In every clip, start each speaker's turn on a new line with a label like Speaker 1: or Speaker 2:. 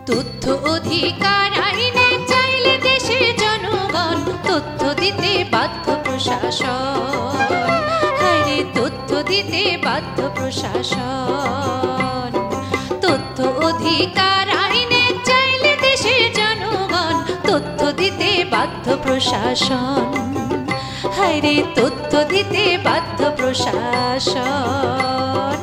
Speaker 1: তথ্য অধিকার আইনে চাইলে দেশের জনগণ তথ্য দিতে বাধ্য প্রশাসন। হায়রে তথ্য দিতে বাধ্য প্রশাসন। তথ্য অধিকার আইনে চাইলে দেশের জনগণ তথ্য দিতে বাধ্য প্রশাসন। হায়রে তথ্য দিতে বাধ্য প্রশাসন।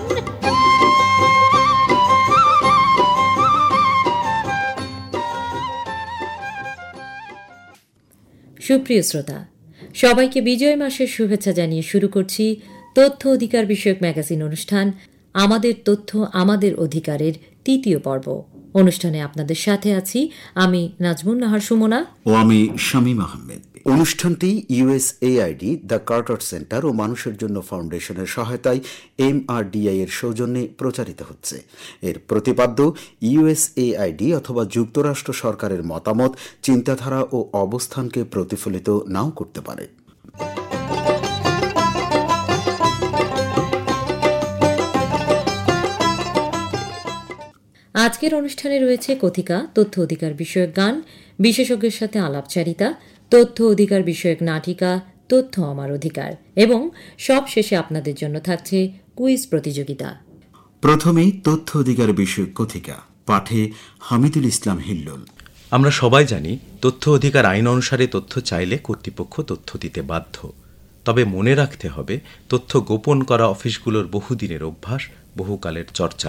Speaker 2: সুপ্রিয় শ্রোতা, সবাইকে বিজয় মাসের শুভেচ্ছা জানিয়ে শুরু করছি তথ্য অধিকার বিষয়ক ম্যাগাজিন অনুষ্ঠান আমাদের তথ্য আমাদের অধিকারের তৃতীয় পর্ব। অনুষ্ঠানে আপনাদের সাথে আছি আমি নাজমুন নাহার সুমনা
Speaker 3: ও আমি শামীম আহমেদ। অনুষ্ঠানটি USAID, দ্য কার্টার সেন্টার ও মানুষের জন্য ফাউন্ডেশনের সহায়তায় MRDI এর সৌজন্যে প্রচারিত হচ্ছে। এর প্রতিপাদ্য USAID অথবা যুক্তরাষ্ট্র সরকারের মতামত, চিন্তাধারা ও অবস্থানকে প্রতিফলিত নাও করতে পারে।
Speaker 2: আজকের অনুষ্ঠানে রয়েছে কথিকা, তথ্য অধিকার বিষয়ক গান, বিশেষজ্ঞের সাথে আলাপচারিতা, তথ্য অধিকার বিষয়ক নাটিকা তথ্য আমার অধিকার এবং সব শেষে আপনাদের জন্য থাকছে কুইজ প্রতিযোগিতা।
Speaker 3: প্রথমেই তথ্য অধিকার বিষয়ক কথিকা, পাঠে হামিদুল ইসলাম হিল্লোল।
Speaker 4: আমরা সবাই জানি তথ্য অধিকার আইন অনুসারে তথ্য চাইলে কর্তৃপক্ষ তথ্য দিতে বাধ্য। তবে মনে রাখতে হবে, তথ্য গোপন করা অফিসগুলোর বহুদিনের অভ্যাস, বহুকালের চর্চা।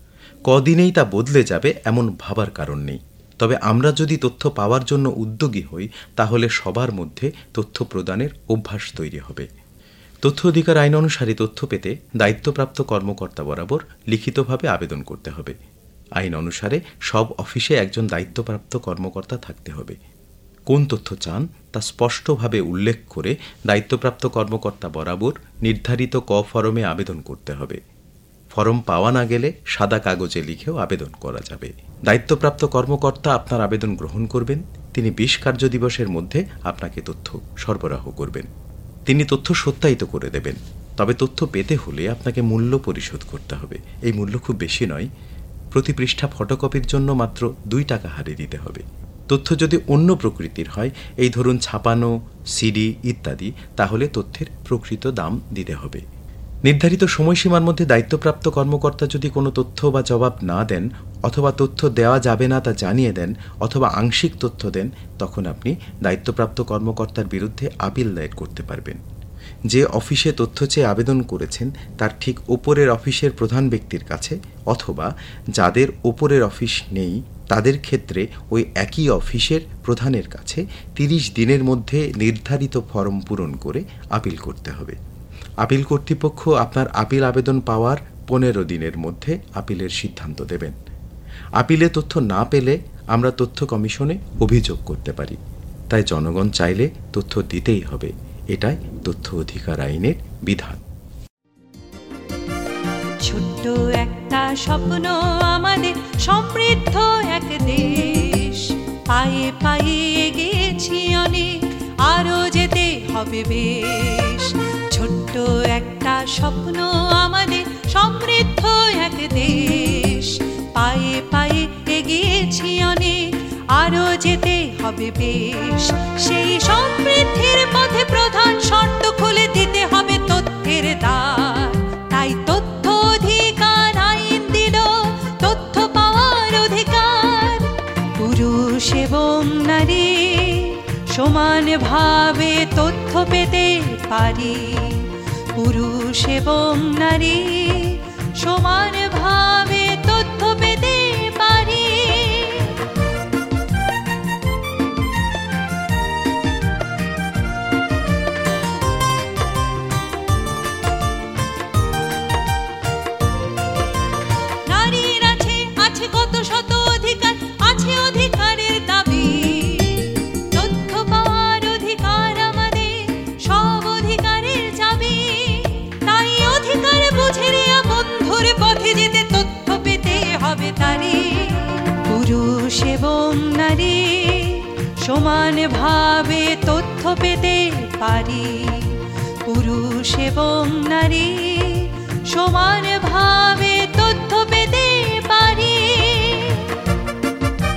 Speaker 4: কদিনেই তা বদলে যাবে এমন ভাবার কারণ নেই। তবে আমরা যদি তথ্য পাওয়ার জন্য উদ্যোগী হই, তাহলে সবার মধ্যে তথ্য প্রদানের অভ্যাস তৈরি হবে। তথ্য অধিকার আইন অনুসারে তথ্য পেতে দায়িত্বপ্রাপ্ত কর্মকর্তা বরাবর লিখিতভাবে আবেদন করতে হবে। আইন অনুসারে সব অফিসে একজন দায়িত্বপ্রাপ্ত কর্মকর্তা থাকতে হবে। কোন তথ্য চান তা স্পষ্টভাবে উল্লেখ করে দায়িত্বপ্রাপ্ত কর্মকর্তা বরাবর নির্ধারিত ফরমে আবেদন করতে হবে। ফরম পাওয়া না গেলে সাদা কাগজে লিখেও আবেদন করা যাবে। দায়িত্বপ্রাপ্ত কর্মকর্তা আপনার আবেদন গ্রহণ করবেন। তিনি 20 কার্য দিবসের মধ্যে আপনাকে তথ্য সরবরাহ করবেন। তিনি তথ্য সত্যায়িত করে দেবেন। তবে তথ্য পেতে হলে আপনাকে মূল্য পরিশোধ করতে হবে। এই মূল্য খুব বেশি নয়। প্রতি পৃষ্ঠা ফটোকপির জন্য মাত্র 2 টাকা হারে দিতে হবে। তথ্য যদি অন্য প্রকৃতির হয়, এই ধরুন ছাপানো, সিডি ইত্যাদি, তাহলে তথ্যের প্রকৃত দাম দিতে হবে। নির্ধারিত সময়সীমার মধ্যে দায়িত্বপ্রাপ্ত কর্মকর্তা যদি কোনো তথ্য বা জবাব না দেন, অথবা তথ্য দেওয়া যাবে না তা জানিয়ে দেন, অথবা আংশিক তথ্য দেন, তখন আপনি দায়িত্বপ্রাপ্ত কর্মকর্তার বিরুদ্ধে আপিল দায়ের করতে পারবেন। যে অফিসে তথ্য চেয়ে আবেদন করেছেন তার ঠিক ওপরের অফিসের প্রধান ব্যক্তির কাছে, অথবা যাদের ওপরের অফিস নেই তাদের ক্ষেত্রে ওই একই অফিসের প্রধানের কাছে 30 দিনের মধ্যে নির্ধারিত ফরম পূরণ করে আপিল করতে হবে। আপিল কর্তৃপক্ষ আপনার আপিল আবেদন পাওয়ার 15 দিনের মধ্যে আপিলের সিদ্ধান্ত দেবেন। আপিলে তথ্য না পেলে আমরা তথ্য কমিশনে অভিযোগ করতে পারি। তাই জনগণ চাইলে তথ্য দিতেই হবে। এটাই তথ্য অধিকার আইনের বিধান।
Speaker 1: ছোট্ট একটা স্বপ্ন আমাদের, সমৃদ্ধ এক দেশ। পায়ে পায়ে এগিয়েছি অনেক, আরো যেতে হবে বেশ। ছোট্ট একটা স্বপ্ন আমাদের, সমৃদ্ধ এক দেশ। পায়ে পায়ে এগিয়েছি অনেক, আরো যেতে হবে বেশ। সেই সমৃদ্ধির পথে প্রধান শর্ত খুলে দিতে হবে তথ্যের দ্বার। তাই তথ্য অধিকার আইন দিল তথ্য পাওয়ার অধিকার। পুরুষ এবং নারী সমানভাবে তথ্য পেতে পারি। পুরুষ এবং নারী সমানভাবে তথ্য পেতে পারি। নারীর আছে কত শত অধিকার, আছে অধিকারের দাবি। তথ্য পাওয়ার অধিকার আমাদের সব অধিকারের চাবি। তাই অধিকার বুঝে নেয়া বন্ধুর পথে যেতে তথ্য পেতে হবে তারি। পুরুষ এবং নারী সমানভাবে তথ্য পেতে পারি। পুরুষ এবং নারী সমানভাবে তথ্য পেতে পারি।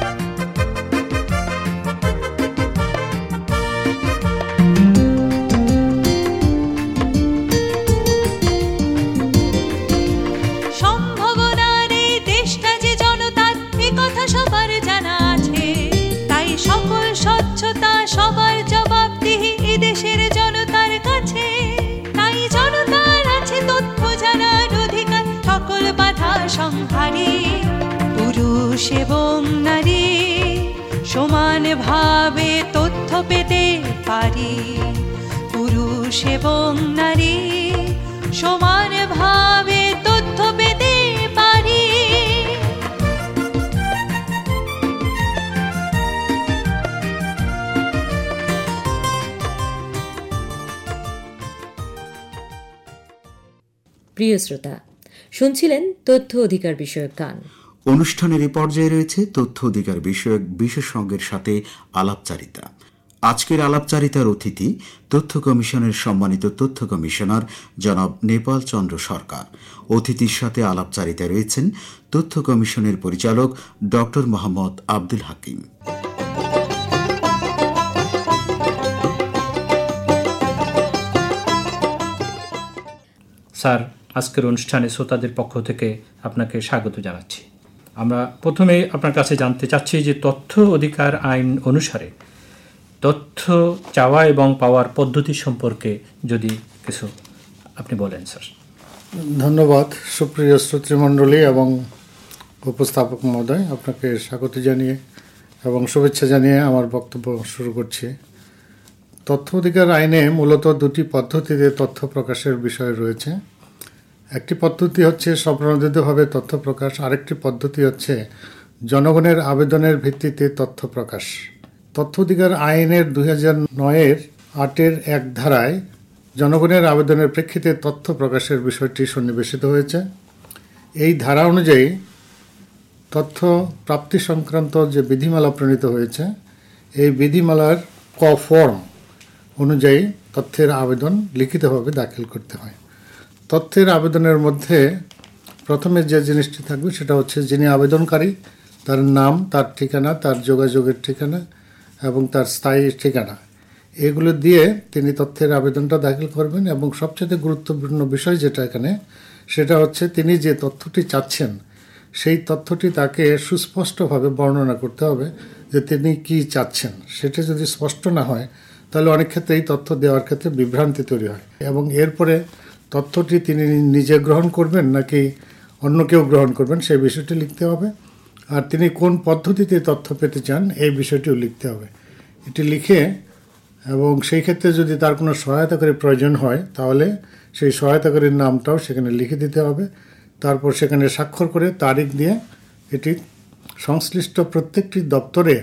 Speaker 1: পুরুষ এবং নারী সমানভাবে তথ্য পেতে পারি। পুরুষ এবং নারী সমানভাবে তথ্য পেতে পারি।
Speaker 2: প্রিয় শ্রোতা, শুনছিলেন তথ্য অধিকার বিষয়ক গান।
Speaker 3: অনুষ্ঠানের এই পর্যায়ে রয়েছে তথ্য অধিকার বিষয়ক বিশেষজ্ঞের সাথে আলাপচারিতা। আজকের আলাপচারিতার অতিথি তথ্য কমিশনের সম্মানিত তথ্য কমিশনার জনাব নেপাল চন্দ্র সরকার। অতিথির সাথে আলাপচারিতায় রয়েছেন তথ্য কমিশনের পরিচালক ডক্টর মোহাম্মদ আব্দুল হাকিম।
Speaker 5: স্যার, আজকের অনুষ্ঠানে শ্রোতাদের পক্ষ থেকে আপনাকে স্বাগত জানাচ্ছি। আমরা প্রথমে আপনার কাছে জানতে চাচ্ছি যে তথ্য অধিকার আইন অনুসারে তথ্য চাওয়া এবং পাওয়ার পদ্ধতি সম্পর্কে যদি কিছু আপনি বলেন স্যার।
Speaker 6: ধন্যবাদ সুপ্রিয় শ্রোতৃমণ্ডলী এবং উপস্থাপক মহোদয়, আপনাকে স্বাগত জানিয়ে এবং শুভেচ্ছা জানিয়ে আমার বক্তব্য শুরু করছি। তথ্য অধিকার আইনে মূলত দুটি পদ্ধতিতে তথ্য প্রকাশের বিষয় রয়েছে। একটি পদ্ধতি হচ্ছে স্বপ্রণোদিতভাবে তথ্য প্রকাশ, আরেকটি পদ্ধতি হচ্ছে জনগণের আবেদনের ভিত্তিতে তথ্য প্রকাশ। তথ্য অধিকার আইনের 2009-এর 8-এর 1 ধারায় জনগণের আবেদনের প্রেক্ষিতে তথ্য প্রকাশের বিষয়টি সন্নিবেশিত হয়েছে। এই ধারা অনুযায়ী তথ্য প্রাপ্তি সংক্রান্ত যে বিধিমালা প্রণীত হয়েছে, এই বিধিমালার ক ফর্ম অনুযায়ী তথ্যের আবেদন লিখিতভাবে দাখিল করতে হয়। তথ্যের আবেদনের মধ্যে প্রথমে যে জিনিসটি থাকবে সেটা হচ্ছে যিনি আবেদনকারী তার নাম, তার ঠিকানা, তার যোগাযোগের ঠিকানা এবং তার স্থায়ী ঠিকানা, এগুলো দিয়ে তিনি তথ্যের আবেদনটা দাখিল করবেন। এবং সবচেয়ে গুরুত্বপূর্ণ বিষয় যেটা এখানে, সেটা হচ্ছে তিনি যে তথ্যটি চাচ্ছেন সেই তথ্যটি তাকে সুস্পষ্টভাবে বর্ণনা করতে হবে যে তিনি কি চাচ্ছেন। সেটা যদি স্পষ্ট না হয় তাহলে অনেক ক্ষেত্রে এই তথ্য দেওয়ার ক্ষেত্রে বিভ্রান্তি তৈরি হয়। এবং এরপরে তথ্যটি তিনি নিজে গ্রহণ করবেন নাকি অন্য কেউ গ্রহণ করবেন সেই বিষয়টি লিখতে হবে। আর তিনি কোন পদ্ধতিতে তথ্য পেতে চান এই বিষয়টিও লিখতে হবে। এটি লিখে এবং সেই ক্ষেত্রে যদি তার কোনো সহায়তাকারী প্রয়োজন হয় তাহলে সেই সহায়তাকারীর নামটাও সেখানে লিখে দিতে হবে। তারপর সেখানে স্বাক্ষর করে তারিখ দিয়ে এটি সংশ্লিষ্ট প্রত্যেকটি দপ্তরে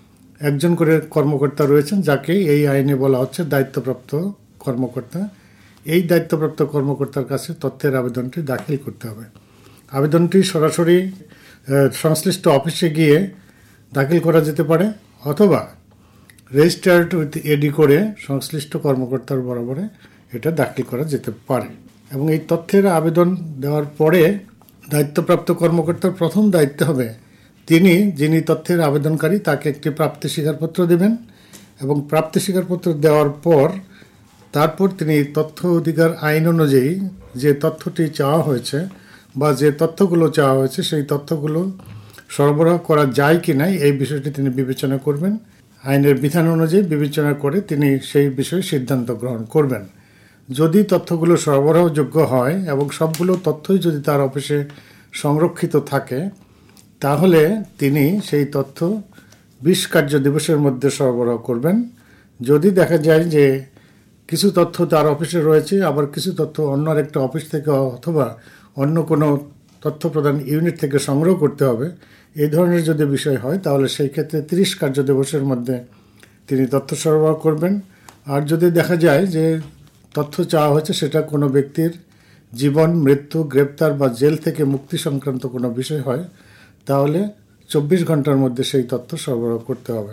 Speaker 6: একজন করে কর্মকর্তা রয়েছেন, যাকে এই আইনে বলা হচ্ছে দায়িত্বপ্রাপ্ত কর্মকর্তা। এই দায়িত্বপ্রাপ্ত কর্মকর্তার কাছে তথ্যের আবেদনটি দাখিল করতে হবে। আবেদনটি সরাসরি সংশ্লিষ্ট অফিসে গিয়ে দাখিল করা যেতে পারে অথবা রেজিস্টার্ড উইথ এডি করে সংশ্লিষ্ট কর্মকর্তার বরাবরে এটা দাখিল করা যেতে পারে। এবং এই তথ্যের আবেদন দেওয়ার পরে দায়িত্বপ্রাপ্ত কর্মকর্তার প্রথম দায়িত্ব হবে যিনি তথ্যের আবেদনকারী তাকে একটি প্রাপ্তি স্বীকারপত্র দেবেন। এবং প্রাপ্তি স্বীকারপত্র দেওয়ার পর তারপর তিনি তথ্য অধিকার আইন অনুযায়ী যে তথ্যটি চাওয়া হয়েছে বা যে তথ্যগুলো চাওয়া হয়েছে সেই তথ্যগুলো সরবরাহ করা যায় কি না এই বিষয়টি তিনি বিবেচনা করবেন। আইনের বিধান অনুযায়ী বিবেচনা করে তিনি সেই বিষয়ে সিদ্ধান্ত গ্রহণ করবেন। যদি তথ্যগুলো সরবরাহযোগ্য হয় এবং সবগুলো তথ্যই যদি তার অফিসে সংরক্ষিত থাকে তাহলে তিনি সেই তথ্য 20 কার্য দিবসের মধ্যে সরবরাহ করবেন। যদি দেখা যায় যে কিছু তথ্য তার অফিসে রয়েছে আবার কিছু তথ্য অন্য আরেকটা অফিস থেকে অথবা অন্য কোনো তথ্য প্রদান ইউনিট থেকে সংগ্রহ করতে হবে, এই ধরনের যদি বিষয় হয় তাহলে সেই ক্ষেত্রে 30 কার্য দিবসের মধ্যে তিনি তথ্য সরবরাহ করবেন। আর যদি দেখা যায় যে তথ্য চাওয়া হয়েছে সেটা কোনো ব্যক্তির জীবন, মৃত্যু, গ্রেপ্তার বা জেল থেকে মুক্তি সংক্রান্ত কোনো বিষয় হয় তাহলে 24 ঘন্টার মধ্যে সেই তথ্য সরবরাহ করতে হবে।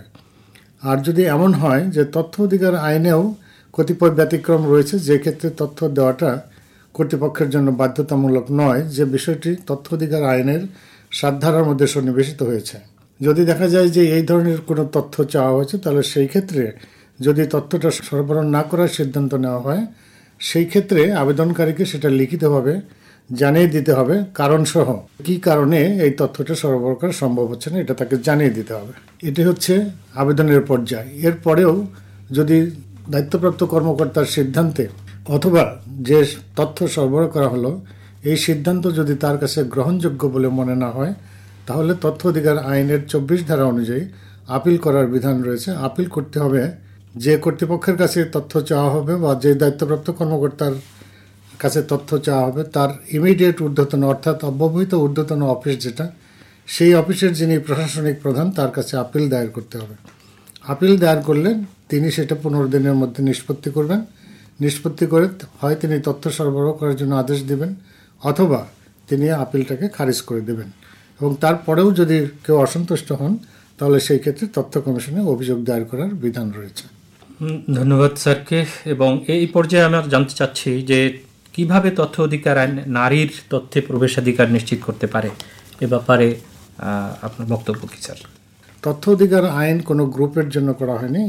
Speaker 6: আর যদি এমন হয় যে তথ্য অধিকার আইনেও কতিপয় ব্যতিক্রম রয়েছে যে ক্ষেত্রে তথ্য দেওয়াটা কর্তৃপক্ষের জন্য বাধ্যতামূলক নয়, যে বিষয়টি তথ্য অধিকার আইনের 7 ধারার মধ্যে সন্নিবেশিত হয়েছে। যদি দেখা যায় যে এই ধরনের কোনো তথ্য চাওয়া হয়েছে তাহলে সেই ক্ষেত্রে যদি তথ্যটা সরবরাহ না করার সিদ্ধান্ত নেওয়া হয় সেই ক্ষেত্রে আবেদনকারীকে সেটা লিখিতভাবে জানিয়ে দিতে হবে কারণসহ কি কারণে এই তথ্যটা সরবরাহ করা সম্ভব হচ্ছে না এটা তাকে জানিয়ে দিতে হবে। এটি হচ্ছে আবেদনের পর্যায়। এরপরেও যদি দায়িত্বপ্রাপ্ত কর্মকর্তার সিদ্ধান্তে অথবা যে তথ্য সরবরাহ করা হলো এই সিদ্ধান্ত যদি তার কাছে গ্রহণযোগ্য বলে মনে না হয় তাহলে তথ্য অধিকার আইনের 24 ধারা অনুযায়ী আপিল করার বিধান রয়েছে। আপিল করতে হবে যে কর্তৃপক্ষের কাছে তথ্য চাওয়া হবে বা যে দায়িত্বপ্রাপ্ত কর্মকর্তার কাছে তথ্য চাওয়া হবে তার ইমিডিয়েট ঊর্ধ্বতন অর্থাৎ অব্যবহিত ঊর্ধ্বতন অফিস যেটা, সেই অফিসের যিনি প্রশাসনিক প্রধান তার কাছে আপিল দায়ের করতে হবে। আপিল দায়ের করলে তিনি সেটা 15 দিনের মধ্যে নিষ্পত্তি করবেন। নিষ্পত্তি করে হয় তিনি তথ্য সরবরাহ করার জন্য আদেশ দেবেন অথবা তিনি আপিলটাকে খারিজ করে দেবেন। এবং তারপরেও যদি কেউ অসন্তুষ্ট হন তাহলে সেই ক্ষেত্রে তথ্য কমিশনে অভিযোগ দায়ের করার বিধান রয়েছে।
Speaker 5: ধন্যবাদ স্যারকে। এবং এই পর্যায়ে আমরা জানতে চাচ্ছি যে কিভাবে তথ্য অধিকার আইন নারীর তথ্যে প্রবেশাধিকার নিশ্চিত করতে পারে, এ ব্যাপারে আপনার বক্তব্য কি স্যার?
Speaker 6: তথ্য অধিকার আইন কোনো গ্রুপের জন্য করা হয়নি,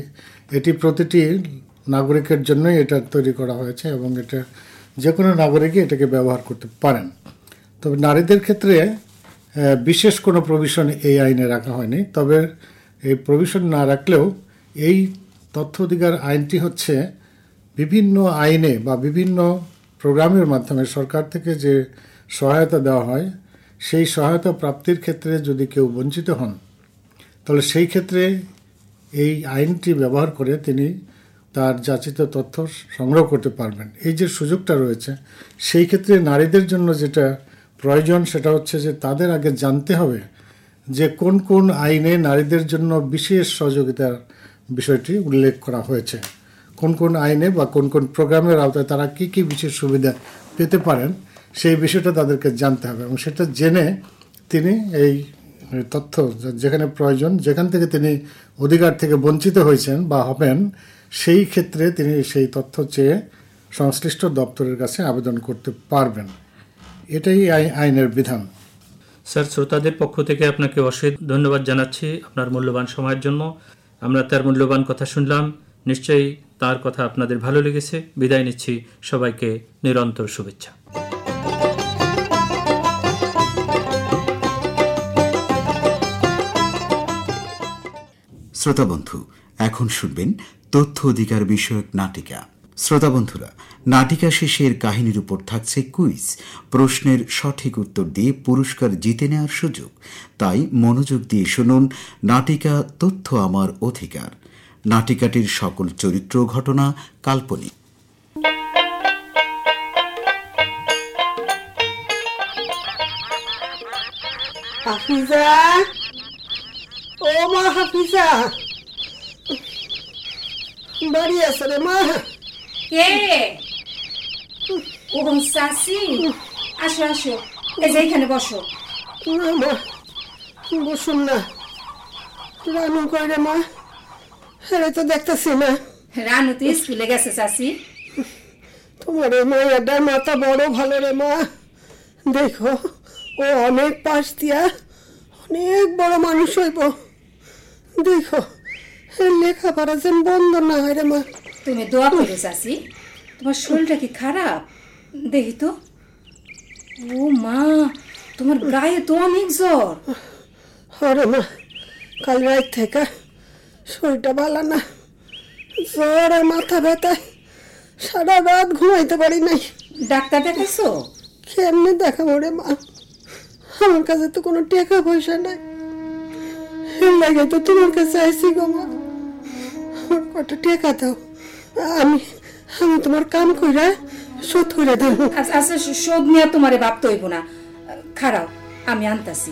Speaker 6: এটি প্রতিটি নাগরিকের জন্যই এটা তৈরি করা হয়েছে এবং এটা যে কোনো নাগরিকই এটাকে ব্যবহার করতে পারেন। তবে নারীদের ক্ষেত্রে বিশেষ কোনো প্রভিশন এই আইনে রাখা হয়নি। তবে এই প্রভিশন না রাখলেও এই তথ্য অধিকার আইনটি হচ্ছে বিভিন্ন আইনে বা বিভিন্ন প্রোগ্রামের মাধ্যমে সরকার থেকে যে সহায়তা দেওয়া হয় সেই সহায়তা প্রাপ্তির ক্ষেত্রে যদি কেউ বঞ্চিত হন তাহলে সেই ক্ষেত্রে এই আইনটি ব্যবহার করে তিনি তার যাচিত তথ্য সংগ্রহ করতে পারবেন। এই যে সুযোগটা রয়েছে সেই ক্ষেত্রে নারীদের জন্য যেটা প্রয়োজন সেটা হচ্ছে যে তাদের আগে জানতে হবে যে কোন কোন আইনে নারীদের জন্য বিশেষ সহযোগিতার বিষয়টি উল্লেখ করা হয়েছে, কোন কোন আইনে বা কোন কোন প্রোগ্রামের আওতায় তারা কী কী বিশেষ সুবিধা পেতে পারেন সেই বিষয়টা তাদেরকে জানতে হবে এবং সেটা জেনে তিনি এই তথ্য যেখানে প্রয়োজন, যেখান থেকে তিনি অধিকার থেকে বঞ্চিত হয়েছেন বা হবেন সেই ক্ষেত্রে তিনি সেই তথ্য চেয়ে সংশ্লিষ্ট দপ্তরের কাছে আবেদন করতে পারবেন। এটাই আইনের বিধান।
Speaker 5: স্যার, শ্রোতাদের পক্ষ থেকে আপনাকে অশেষ ধন্যবাদ জানাচ্ছি আপনার মূল্যবান সময়ের জন্য। আমরা তার মূল্যবান কথা শুনলাম, নিশ্চয়ই তার কথা আপনাদের ভালো লেগেছে। বিদায় নিচ্ছি, সবাইকে নিরন্তর শুভেচ্ছা।
Speaker 3: শ্রোতা বন্ধু, এখন শুনবেন তথ্য অধিকার বিষয়ক নাটিকা। শ্রোতা বন্ধুরা, নাটিকা শেষের কাহিনীর উপর থাকছে কুইজ, প্রশ্নের সঠিক উত্তর দিয়ে পুরস্কার জিতে নেওয়ার সুযোগ। তাই মনোযোগ দিয়ে শুনুন নাটিকা তথ্য আমার অধিকার। নাটিকাটির সকল চরিত্র ঘটনা কাল্পনিক।
Speaker 7: হাফিজা, ও মা হাফিজা, বাড়ি আছে রে মা?
Speaker 8: কে? ও সাসি, আসো আসো, এই যে এখানে বসো।
Speaker 7: না মা, বসুন না। রানু কই রে মা? হ্যাঁ তো দেখতেছি না।
Speaker 8: রানু তো স্কুলে গেছে চাচি।
Speaker 7: তোমার এই মায়ের মাথা বড় ভালো রে মা। দেখো ও অনেক পাশ দিয়া অনেক বড় মানুষ হইব। দেখো লেখাপড়া যেন বন্ধ না হয় রে মা।
Speaker 8: তুমি দোয়া করো চাচি। তোমার শরীরটা কি খারাপ? দেখি তো। ও মা, তোমার গায়ে তো অনেক জ্বর।
Speaker 7: হরে মা, কাল রাত থেকে শরীরটা ভালো না, জ্বর আর মাথা ব্যথায় সারা রাত ঘুমাইতে পারি নাই।
Speaker 8: ডাক্তার দেখাইছো?
Speaker 7: কেমনে দেখাবো রে মা, আমার কাছে তো কোনো টাকা পয়সা নাই। লাগে তো তোমার কাছে আইসি গো মা, আমার কটা টাকা দাও, আমি তোমার কাম কইরা শোধ করে দেব।
Speaker 8: আচ্ছা, শোধ নিয়ে তোমারে ভাবতে হইব না, খারাপ আমি আনতাছি।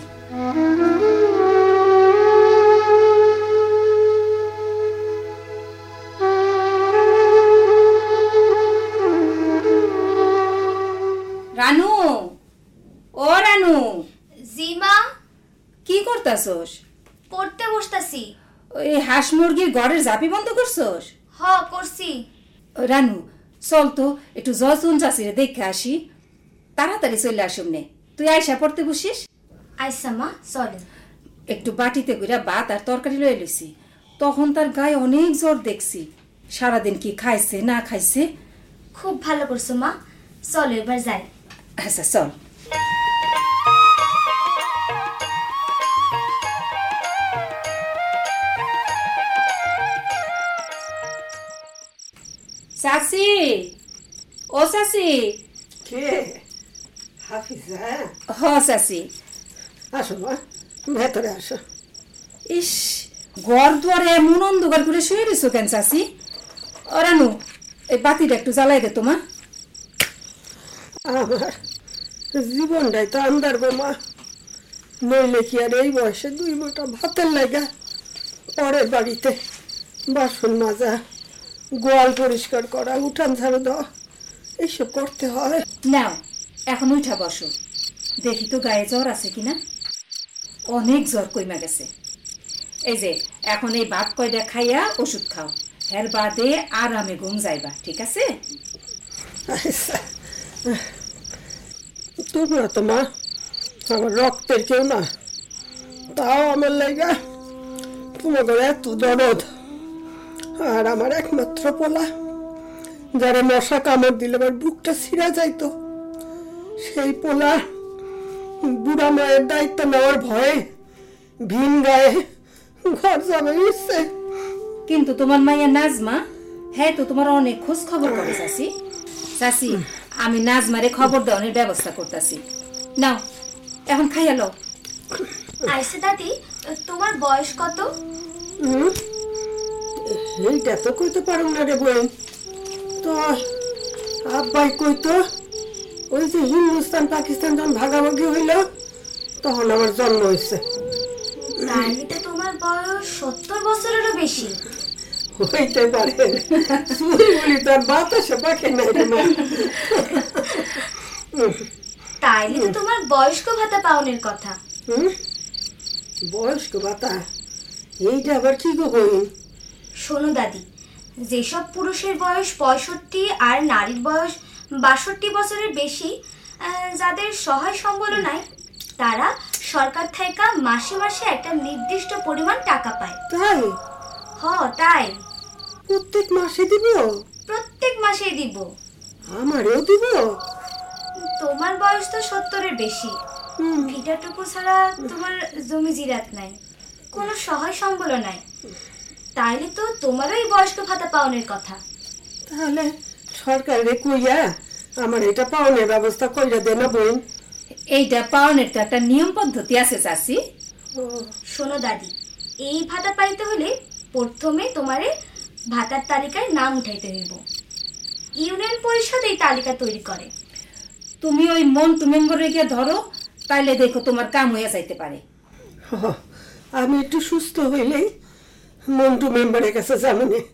Speaker 8: রানু, ও রানু।
Speaker 9: জি মা।
Speaker 8: কি করতাছস?
Speaker 9: পড়তে বসতাছি।
Speaker 8: ওই হাঁস মুরগির ঘরের জাপি বন্ধ করছস?
Speaker 9: হ, করছি।
Speaker 8: রানু, চল তো একটু জজুন চাষিরে দেখে আসি। তাড়াতাড়ি চলে আসুম নে। তুই আয়সা পড়তে বসিস।
Speaker 9: আইসা মা, চলে।
Speaker 8: একটু বাটিতে কইরা ভাত আর তরকারি লয়ে লইছি। তখন তার গায়ে অনেক জ্বর দেখছি। সারাদিন কি খাইছে না খাইছে।
Speaker 9: খুব ভালো করছো মা, চলো এবার যাই।
Speaker 8: আচ্ছা চল। চাচি, ও চাচি।
Speaker 7: কে? হাফিজা?
Speaker 8: হ চাচি,
Speaker 7: আসো মা, ভেতরে আসো।
Speaker 8: ইস, ঘর দুয়ারে এমন অন্ধকার করে শুয়ে রয়েছো কেন চাচি? রানু, এই বাতিটা একটু জ্বালাই দে তোমা।
Speaker 7: আমার জীবনটাই তো আন্দার গো মা, নইলে কি আর এই বয়সে 2 মুঠো ভাতের লাগা পরের বাড়িতে বাসন মাজা, গোয়াল পরিষ্কার করা, উঠান ঝাড়ু দেওয়া এইসব করতে হয়।
Speaker 8: নাও এখন উঠা বসো, দেখি তো গায়ে জ্বর আছে কিনা। অনেক জ্বর কইমা গেছে। এই যে এখন এই ভাত কয়টা খাইয়া ওষুধ খাও, এর বাদে আরামে ঘুম যাইবা, ঠিক আছে?
Speaker 7: আচ্ছা, তোমরা তো মা আমার রক্তের কেউ না, তাও আমার লাগা তোমাদের এত দরদ। আর আমার একমাত্র পোলা, যারা মশা কামড় দিলে আমার বুকটা ছিঁড়া যাইতো, সেই পোলা বুড়া মায়ের দায়িত্ব নেওয়ার ভয়ে ভিন গায়ে ঘর যাবে উঠছে।
Speaker 8: কিন্তু তোমার মাইয়া নাজমা, হ্যাঁ তো তোমার অনেক খোঁজ খবর করে চাচি। চাচি, আমি নাজমারে খবর দেওয়ার ব্যবস্থা করতেছি। নাও এখন খাইয়া লও।
Speaker 9: আইসে দাদি, তোমার বয়স কত?
Speaker 7: এইটা তো কইতে পারো না রে বোন। তো আব্বাই কইতো, ওই যে হিন্দুস্তান পাকিস্তান যখন ভাগাভাগি হইল তখন আমার জন্ম হয়েছে।
Speaker 9: তাহলে তো তোমার বয়স 70 বছরেরও বেশি
Speaker 7: হইতে পারে, চুরি বলি তার বাতাসে পাখি নাই রে মা।
Speaker 9: তাইলে তো তোমার বয়স্ক ভাতা পাওনের কথা।
Speaker 7: বয়স্ক ভাতা? এইটা আবার কি গো বই?
Speaker 9: শোনো দাদি, যেসব পুরুষের বয়স 65 আর নারীর বয়স 62 বছরের বেশি, যাদের সহায় সম্বল নাই, তারা সরকার থেকে মাসে মাসে একটা নির্দিষ্ট পরিমাণ টাকা পায়।
Speaker 7: তাই?
Speaker 9: তাই।
Speaker 7: প্রত্যেক মাসে দিব?
Speaker 9: প্রত্যেক মাসেই দিব।
Speaker 7: আমারও দিব?
Speaker 9: তোমার বয়স তো 70-এর বেশি, ভিটাটুকু ছাড়া তোমার জমি জিরাত নাই, কোনো সহায় সম্বল নাই, তাইলে তো তোমারও এই বয়স্ক ভাতা পাওনের কথা।
Speaker 7: তাহলে সরকারে কইয়া আমার এটা পাওনের ব্যবস্থা কইরা দে না বোন।
Speaker 8: এইটা পাওনের তো একটা নিয়ম পদ্ধতি আছে চাচি।
Speaker 9: শোনো দাদি, এই ভাতা পাইতে হলে প্রথমে তোমারে ভাতার তালিকায় নাম উঠাইতে হইব। ইউনিয়ন পরিষদ এই তালিকা তৈরি করে।
Speaker 8: তুমি ওই মন্টু মেম্বারে গিয়ে ধরো, তাইলে দেখো তোমার কাম হইয়া যাইতে পারে।
Speaker 7: আমি একটু সুস্থ হইলেই মন্টু মেম্বারের কাছে যাবো না।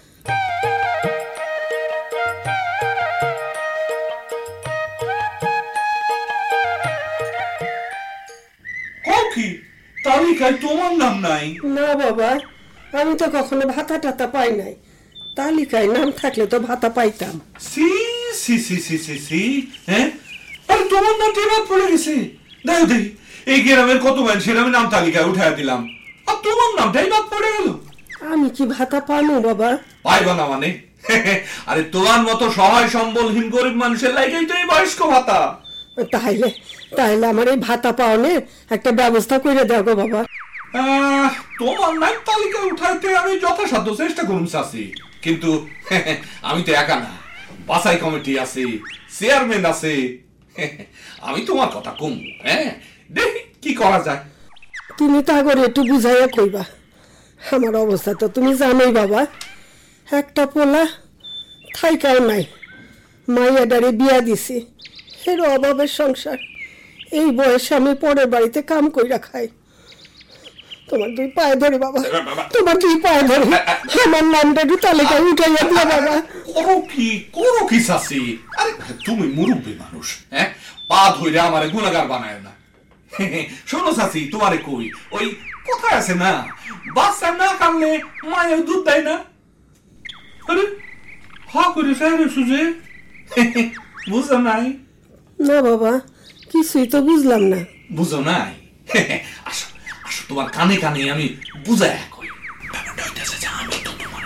Speaker 10: তালিকায় তোমার নাম নাই?
Speaker 7: না বাবা, আমি তো কখনো ভাতা টাতা পাই নাই, তালিকায় নাম থাকলে তো ভাতা পাইতাম।
Speaker 10: সি সি সি সি সি সি, হ্যাঁ, আরে তোমার নাম টেবাদ পড়ে গেছে। দেখো দেখি, এই গ্রামের কত মানুষের আমি নাম তালিকায় উঠাই দিলাম, আর তোমার নামটাই বাদ পড়ে গেল।
Speaker 7: আমি কি ভাতা পানো বাবা?
Speaker 10: পাইবা না মানে? আরে তোমার মতো সহায় সম্বলহীন গরিব মানুষের লাইগেই তো এই বয়স্ক ভাতা।
Speaker 7: তাইলে তাইলে আমার এই ভাতা পাওনের একটা ব্যবস্থা করে দাও গো বাবা।
Speaker 10: তোমার নাম তালিকায় উঠাইতে আমি যথাসাধ্য চেষ্টা করুন চাচি, কিন্তু আমি তো একা না, বাছাই কমিটি আছে, চেয়ারম্যান আছে, আমি তোমার কথা কম, হ্যাঁ, দেখি কি করা যায়।
Speaker 7: তুমি তা করে একটু বুঝাইয়া কইবা। আমার অবস্থা তো তুমি জানোই বাবা, একটা পোলা থাইকাও নাই, মাইয়াডারে বিয়া দিছি, এর অভাবের সংসার। এই বয়সে আমি পরের বাড়িতে কাম কইরা খাই। তোমার 2 পায়ে ধরে বাবা, তোমার 2 পায়ে ধরে আমার নামটা একটু তালিকায় উঠাইয়া দিয়া বাবা।
Speaker 10: করো কি চাচি? আরে তুমি মুরব্বী মানুষ, হ্যাঁ, পা ধইরা আমারে গুনাহগার বানায় না। শোনো চাচি, তোমারে কই, ওই কথা আছে না, বাচ্চা না কামলে মায়ের দুধ দেয় না। আরে হা করে সাইরে সুজে, বুঝো নাই?
Speaker 7: না বাবা, কিছুই তো বুঝলাম না।
Speaker 10: বুঝো নাই? আসো আসো, তোমার কানে কানে আমি বুঝাই কই। ব্যাপারটা হইতেছে যে আমি তো তোমার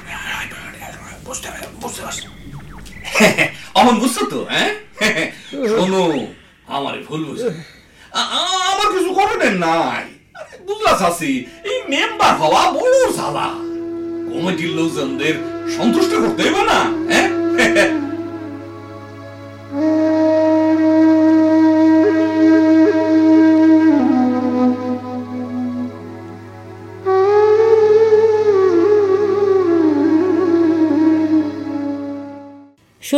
Speaker 10: বুঝতে পারছি, অমন বুঝছো তো? হ্যাঁ, শোনো, আমার ভুল বুঝো, আমার কিছু করেন নাই, বুঝলা চাচি, এই মেম্বার হওয়া বড় জ্বালা, কমিটির লোকজনদের সন্তুষ্ট করতে হইব না, হ্যাঁ।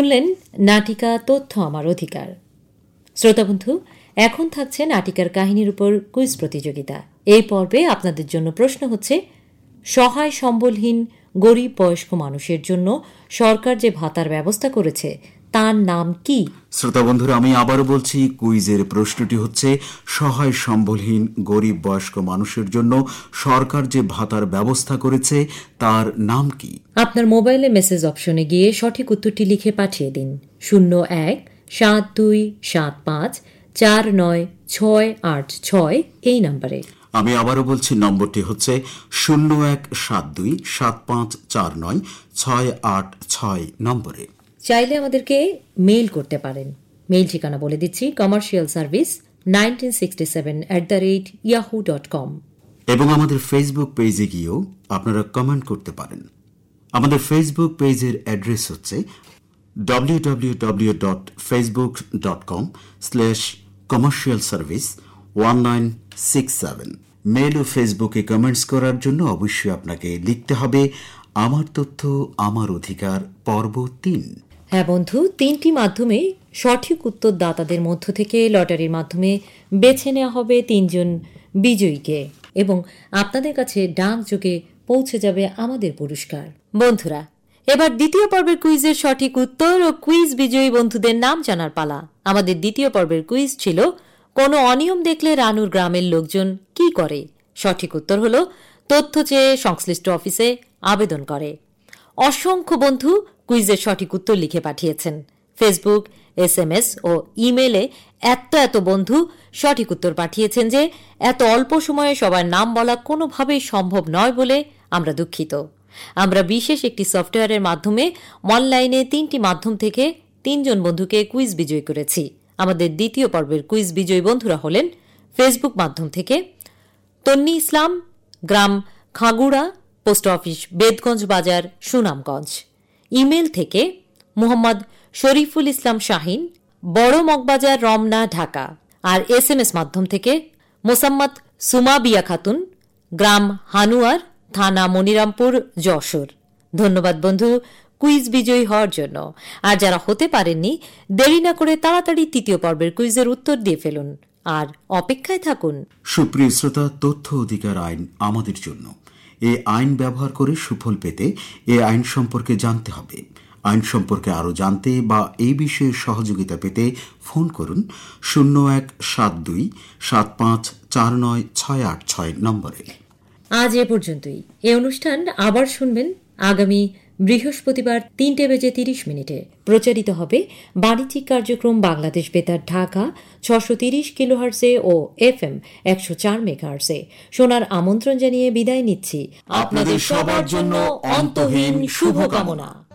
Speaker 2: শুনলেন নাটিকা তথ্য আমার অধিকার। শ্রোতাবন্ধু, এখন থাকছে নাটিকার কাহিনীর উপর কুইজ প্রতিযোগিতা। এই পর্বে আপনাদের জন্য প্রশ্ন হচ্ছে, সহায় সম্বলহীন গরিব বয়স্ক মানুষের জন্য সরকার যে ভাতার ব্যবস্থা করেছে তার নাম কি?
Speaker 3: শ্রোতা বন্ধুরা, আমি আবারও বলছি, কুইজের প্রশ্নটি হচ্ছে, সহায় সম্বলহীন গরিব বয়স্ক মানুষের জন্য সরকার যে ভাতার ব্যবস্থা করেছে তার নাম কি?
Speaker 2: আপনার মোবাইলে মেসেজ অপশনে গিয়ে সঠিক উত্তরটি লিখে পাঠিয়ে দিন 0172754968 এই নম্বরে।
Speaker 3: আমি আবারও বলছি, নম্বরটি হচ্ছে 0172754968 নম্বরে।
Speaker 2: চাইলে আমাদেরকে মেইল করতে পারেন। মেইল ঠিকানা বলে দিচ্ছি, commercialservice1967@yahoo.com।
Speaker 3: এবং আমাদের ফেসবুক পেজে গিয়েও আপনারা কমেন্ট করতে পারেন। আমাদের ফেসবুক পেজের অ্যাড্রেস হচ্ছে www.facebook.com/commercialservice1967। মেল ও ফেসবুকে কমেন্টস করার জন্য অবশ্যই আপনাকে লিখতে হবে আমার তথ্য আমার অধিকার পর্ব 3।
Speaker 2: হ্যাঁ বন্ধু, 3টি মাধ্যমে সঠিক উত্তরদাতাদের মধ্য থেকে লটারির মাধ্যমে বেছে নেওয়া হবে 3 জন বিজয়ীকে এবং আপনাদের কাছে ডাক যোগে পৌঁছে যাবে আমাদের পুরস্কার। বন্ধুরা, এবার দ্বিতীয় পর্বের কুইজের সঠিক উত্তর ও কুইজ বিজয়ী বন্ধুদের নাম জানার পালা। আমাদের দ্বিতীয় পর্বের কুইজ ছিল, কোনো অনিয়ম দেখলে রানুর গ্রামের লোকজন কি করে? সঠিক উত্তর হল, তথ্য চেয়ে সংশ্লিষ্ট অফিসে আবেদন করে। অসংখ্য বন্ধু কুইজের সঠিক উত্তর লিখে পাঠিয়েছেন। ফেসবুক, SMS ও ইমেলে এত বন্ধু সঠিক উত্তর পাঠিয়েছেন যে এত অল্প সময়ে সবার নাম বলা কোনোভাবেই সম্ভব নয় বলে আমরা দুঃখিত। আমরা বিশেষ একটি সফটওয়্যারের মাধ্যমে অনলাইনে 3টি মাধ্যম থেকে 3 জন বন্ধুকে কুইজ বিজয়ী করেছি। আমাদের দ্বিতীয় পর্বের কুইজ বিজয়ী বন্ধুরা হলেন ফেসবুক মাধ্যম থেকে তন্নি ইসলাম, গ্রাম খাগুড়া, পোস্ট অফিস বেদগঞ্জ বাজার, সুনামগঞ্জ। ইমেল থেকে মোহাম্মদ শরীফুল ইসলাম শাহিন, বড় মগবাজার, রমনা, ঢাকা। আর SMS মাধ্যম থেকে মোসাম্মদ সুমাবিয়া খাতুন, গ্রাম হানুয়ার, থানা মনিরামপুর, যশোর। ধন্যবাদ বন্ধু কুইজ বিজয়ী হওয়ার জন্য। আর যারা হতে পারেননি, দেরি না করে তাড়াতাড়ি তৃতীয় পর্বের কুইজের উত্তর দিয়ে ফেলুন আর অপেক্ষায় থাকুন।
Speaker 3: সুপ্রিয় শ্রোতা, তথ্য অধিকার আইন আমাদের জন্য। এই আইন ব্যবহার করে সুফল পেতে এই আইন সম্পর্কে জানতে হবে। আইন সম্পর্কে আরও জানতে বা এই বিষয়ে সহযোগিতা পেতে ফোন করুন 0172754968 নম্বরে।
Speaker 2: আজ এ পর্যন্তই। এই অনুষ্ঠান আবার শুনবেন আগামী বৃহস্পতিবার 3:30 প্রচারিত হবে বাণিজ্যিক কার্যক্রম বাংলাদেশ বেতার ঢাকা 630 কিলোহার্টজে ও FM 104 মেগাহার্টজে। শোনার আমন্ত্রণ জানিয়ে বিদায় নিচ্ছি। আপনাদের সবার জন্য অন্তহীন শুভকামনা।